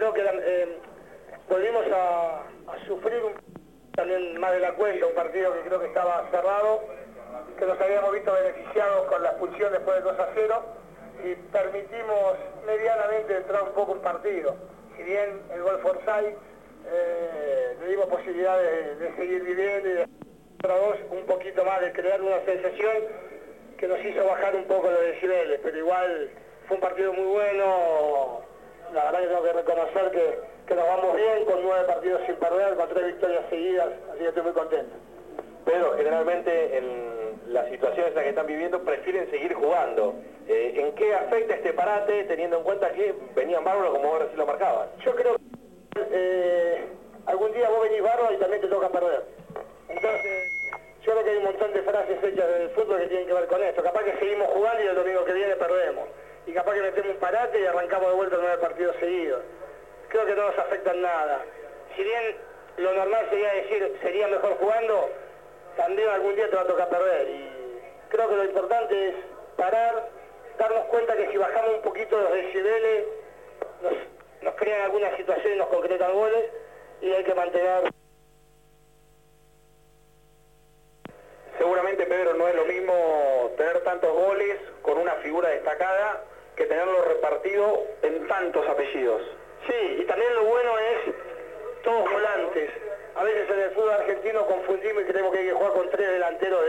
creo que volvimos a sufrir también más de la cuenta, un partido que creo que estaba cerrado, que nos habíamos visto beneficiados con la expulsión después del 2-0 y permitimos medianamente entrar un poco un partido. Si bien el gol Forsyth le dimos posibilidad de seguir viviendo y de un poquito más, de crear una sensación que nos hizo bajar un poco los decibeles, pero igual fue un partido muy bueno. La verdad que tengo que reconocer que nos vamos bien con 9 partidos sin perder, con 3 victorias seguidas, así que estoy muy contento. Pero generalmente en las situaciones en las que están viviendo prefieren seguir jugando. ¿En qué afecta este parate, teniendo en cuenta que venían bárbaros como vos recién lo marcabas? Yo creo que algún día vos venís bárbaro y también te toca perder. Entonces, yo creo que hay un montón de frases hechas del fútbol que tienen que ver con esto. Capaz que seguimos jugando y el domingo que viene perdemos. Y capaz que metemos un parate y arrancamos de vuelta 9 partidos seguidos. Creo que no nos afecta en nada. Si bien lo normal sería decir, sería mejor jugando, también algún día te va a tocar perder. Y creo que lo importante es parar, darnos cuenta que si bajamos un poquito los decibeles, nos crean alguna situación y nos concretan goles, y hay que mantener. Seguramente, Pedro, no es lo mismo tener tantos goles con una figura destacada que tenerlo repartido en tantos apellidos. Sí, y también lo bueno es todos volantes. A veces en el fútbol argentino confundimos y creemos que hay que jugar con 3 delanteros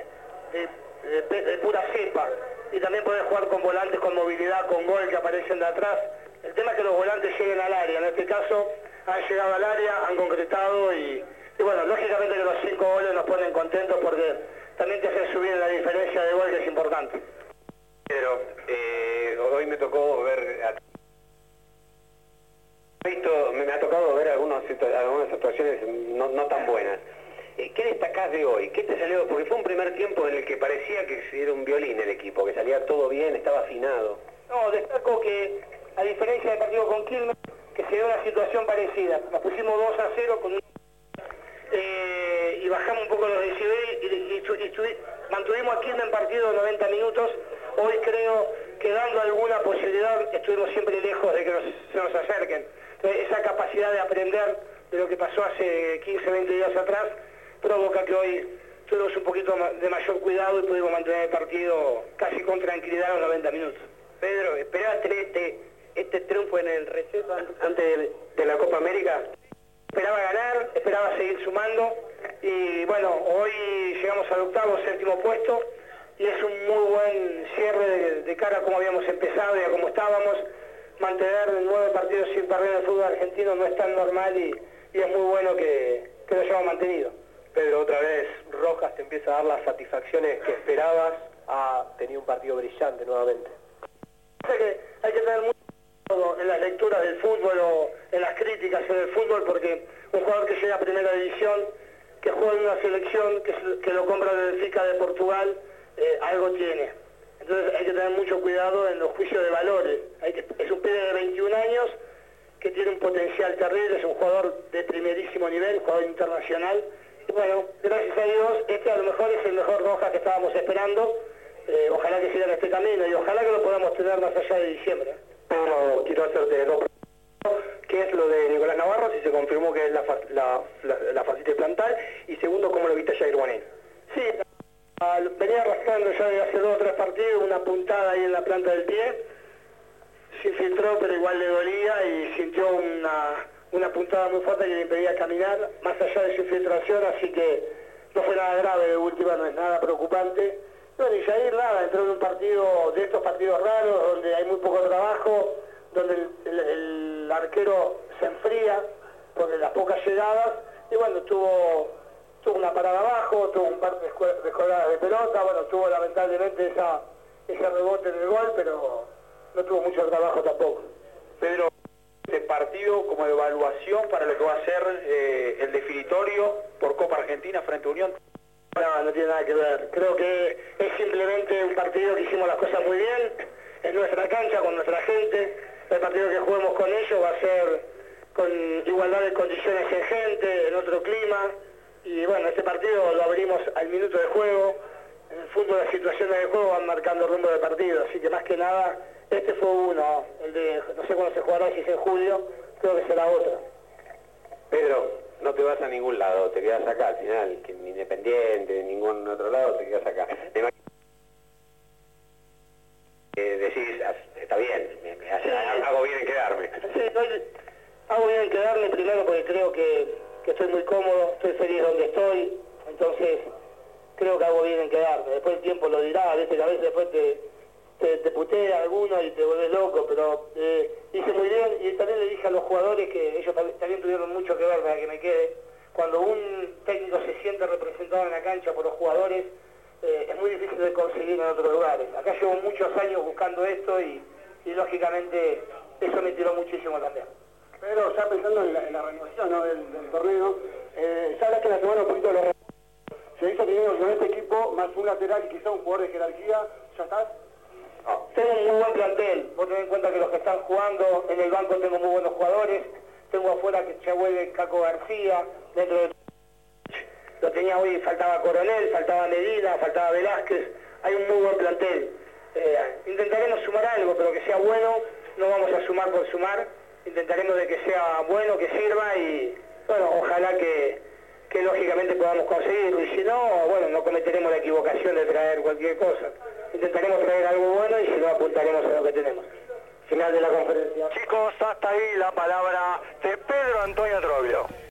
de pura cepa. Y también podés jugar con volantes con movilidad, con gol que aparecen de atrás. El tema es que los volantes lleguen al área. En este caso han llegado al área, han concretado y bueno, lógicamente que los 5 goles nos ponen contentos porque también te hacen subir en la diferencia de gol, que es importante. Pedro, hoy me tocó ver... Me ha tocado ver algunas situaciones no tan buenas. ¿Qué destacás de hoy? ¿Qué te salió? Porque fue un primer tiempo en el que parecía que era un violín el equipo, que salía todo bien, estaba afinado. No, destaco que, a diferencia del partido con Quilmes, que se dio una situación parecida. Nos pusimos 2-0 con y bajamos un poco los decibeles y mantuvimos a Quilmes en partido 90 minutos. Hoy creo que dando alguna posibilidad estuvimos siempre lejos de que se nos acerquen. Entonces, esa capacidad de aprender de lo que pasó hace 15, 20 días atrás provoca que hoy tuvimos un poquito de mayor cuidado y pudimos mantener el partido casi con tranquilidad los 90 minutos. Pedro, ¿esperabas tener este triunfo en el receso antes de la Copa América? Esperaba ganar, esperaba seguir sumando y bueno, hoy llegamos al 8º, 7º puesto y es un muy buen cierre de cara a cómo habíamos empezado y a cómo estábamos. Mantener 9 partidos sin perder en el fútbol argentino no es tan normal y es muy bueno que lo hayamos mantenido. Pedro, otra vez Rojas te empieza a dar las satisfacciones que esperabas, ha tenido un partido brillante nuevamente. Hay que tener mucho cuidado en las lecturas del fútbol o en las críticas en el fútbol, porque un jugador que llega a primera división, que juega en una selección, que lo compra del Benfica de Portugal, algo tiene. Entonces hay que tener mucho cuidado en los juicios de valores. Es un pibe de 21 años que tiene un potencial terrible, es un jugador de primerísimo nivel, jugador internacional. Y bueno, gracias a Dios, este a lo mejor es el mejor Rojas que estábamos esperando. Ojalá que siga en este camino y ojalá que lo podamos tener más allá de diciembre. Pero quiero hacerte dos preguntas. ¿Qué es lo de Nicolás Navarro? Si se confirmó que es la fascite plantar. Y segundo, ¿cómo lo viste a Jair Bonet? Sí, venía arrastrando ya de hace 2 o 3 partidos una puntada ahí en la planta del pie. Se infiltró, pero igual le dolía y sintió una puntada muy fuerte que le impedía caminar, más allá de su infiltración, así que no fue nada grave de última, no es nada preocupante. Bueno, y Jair nada, entró en un partido de estos partidos raros, donde hay muy poco trabajo, donde el arquero se enfría por las pocas llegadas, y bueno, tuvo una parada abajo, tuvo un par de jugadas de pelota, bueno, tuvo lamentablemente ese rebote en el gol, pero no tuvo mucho trabajo tampoco. Pedro, este partido como evaluación para lo que va a ser el definitorio por Copa Argentina frente a Unión. No tiene nada que ver. Creo que es simplemente un partido que hicimos las cosas muy bien, en nuestra cancha, con nuestra gente. El partido que juguemos con ellos va a ser con igualdad de condiciones en gente, en otro clima. Y bueno, este partido lo abrimos al minuto de juego. En el fútbol las situaciones de juego van marcando rumbo de partido, así que más que nada, este fue uno, el de, no sé cuándo se jugará, si es en julio, creo que será otra. Pedro, no te vas a ningún lado, te quedas acá al final, que en Independiente, en ningún otro lado, te quedas acá. Decís, está bien, hago bien en quedarme. Sí, hago bien en quedarme primero porque creo que estoy muy cómodo, estoy feliz donde estoy, entonces creo que hago bien en quedarme. Después el tiempo lo dirá, a veces después te putea alguno y te vuelves loco, pero hice muy bien y también le dije a los jugadores que ellos también tuvieron mucho que ver para que me quede. Cuando un técnico se siente representado en la cancha por los jugadores, es muy difícil de conseguir en otros lugares. Acá llevo muchos años buscando esto y lógicamente eso me tiró muchísimo también. Pero ya pensando en la renovación, ¿no?, del torneo, ya hablaste la semana un poquito de los... Se hizo teniendo con este equipo, más un lateral y quizá un jugador de jerarquía, ¿ya estás? No, tengo un muy buen plantel. Vos tenés en cuenta que los que están jugando en el banco tengo muy buenos jugadores. Tengo afuera que ya vuelve Caco García, dentro de... Lo tenía hoy, faltaba Coronel, faltaba Medina, faltaba Velázquez. Hay un muy buen plantel. Intentaremos sumar algo, pero que sea bueno. No vamos a sumar por sumar. Intentaremos de que sea bueno, que sirva y, bueno, ojalá que lógicamente podamos conseguirlo. Y si no, bueno, no cometeremos la equivocación de traer cualquier cosa. Intentaremos traer algo bueno y si no, apuntaremos a lo que tenemos. Final de la conferencia. Chicos, hasta ahí la palabra de Pedro Antonio Troglio.